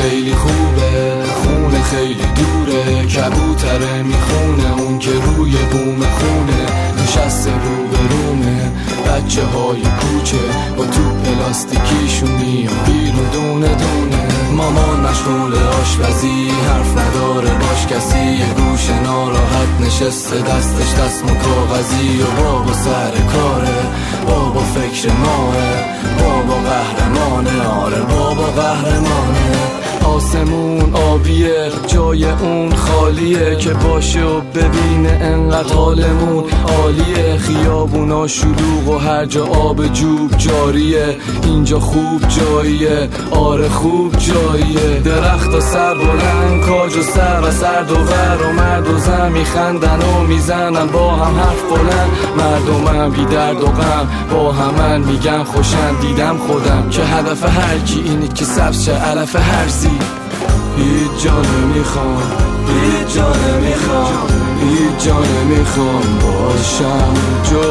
خیلی خوبه، خونه خیلی دوره، کبوتره میخونه اون که روی بوم خونه نشسته رو به رومه. بچه های کوچه با توپ پلاستیکیشون میان بیرون دونه دونه. مامان مشغول آشپزی، حرف نداره باش کسی، یه گوش ناراحت نشسته دستش دستمال کاغذی. و بابا سر کاره، بابا فکر ماه، بابا قهرمانه، آره بابا قهرمانه. آسمون آبیه، جای اون خالیه، که باشه و ببینه انقدر حالمون عالیه. خیابونا شلوغ و هر جا آب جوب جاریه، اینجا خوب جاییه، آره خوب جاییه. درخت و سر بلند، کاج و سر و سرد و ور و مرد و زن میخندن و میزنن با هم حرف بلند. مردمم بی درد و غم با همن میگن خوشن. دیدم خودم که هدف هر کی اینه که سبز شه علف هرزی. هیچ جا نمیخوام، هیچ جا نمیخوام، هیچ جا نمیخوام باشم جز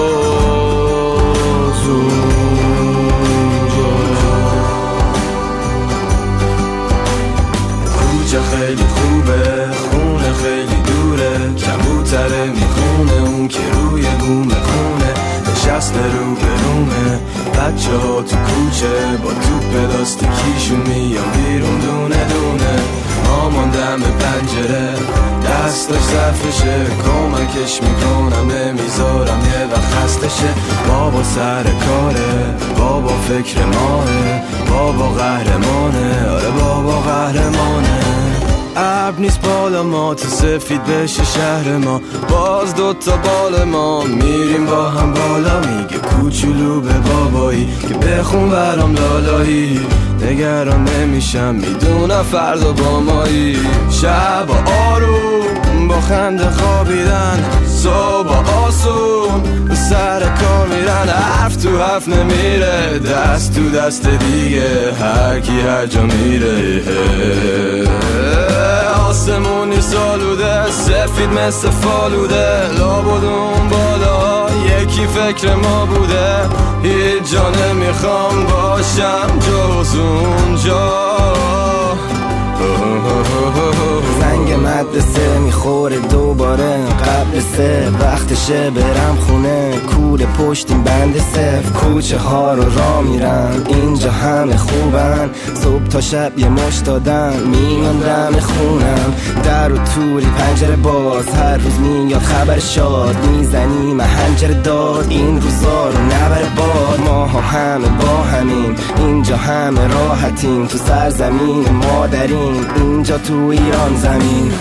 اونجا. کوچه خیلی خوبه، خونه خیلی دوره، کبوتره میخونه اون که روی بوم خونه نشسته رو به رومه. بچه ها تو کوچه با توپ پلاستیکیشون میان بیرون دونه دونه. مامان دم پنجره دستش ظرفشه، کمکش میکنم نمیذارم یه وقت خسته شه. بابا سر کاره، بابا فکر ماه، بابا قهرمانه، آره بابا قهرمانه. ابر نیست بالا ما تو سفید بشه شهر ما، باز دوتا بال ما میریم با هم بالا. میگه کوچولو به بابایی که بخون برام لالایی، نگران نمیشم میدونم فردا با مایی. شب آروم با خنده خوابیدن، صبح آسون سر کار میرن. حرف تو حرف نمیره، دست تو دست دیگه، هر کی هر جا میره. آسمونی سالوده، سفید مثل فالوده، لابد اون بالا یکی فکر ما بوده. هیچ جا نمیخوام باشم جز اونجا. زنگ مدرسه میخوره دوباره قبل سه، وقتشه برم خونه، کوله پشتیم بند صفر. کوچه ها رو راه میرم، اینجا همه خوبن، صبح تا شب یه مش دادن میان دم خونم. در و توری پنجره باز، هر روز میاد خبر شاد، میزنیم هنجره داد این روزا رو نبره باد. ماها همه با همیم، اینجا همه راحتیم، تو سرزمین مادریم، اینجا تو ایران زمین.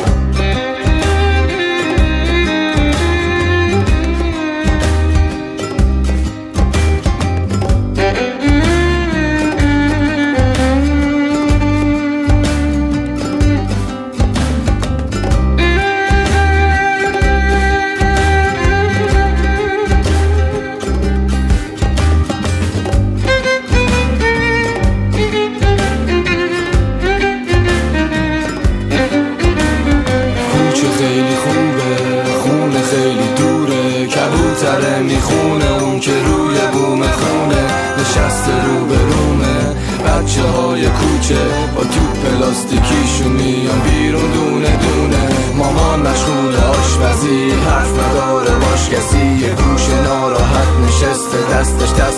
کبوتره میخونه اون که روی بوم خونه نشسته رو به رومه. بچه های کوچه با توپ پلاستیکیشون میان بیرون دونه دونه. مامان مشغول آشپزی، حرف نداره باش کسی، یه گوش ناراحت نشسته دستش